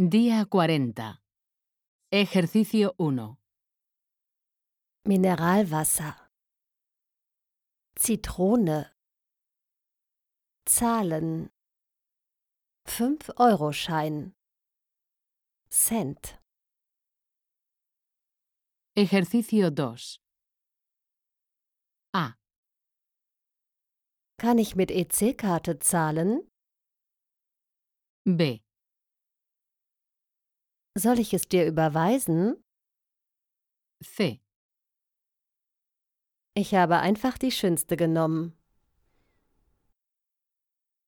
Día 40. Ejercicio 1. Mineralwasser, Zitrone, Zahlen, 5-Euro-Schein, Cent. Ejercicio 2. A. Kann ich mit EC-Karte zahlen? B. Soll ich es dir überweisen? C. Ich habe einfach die schönste genommen.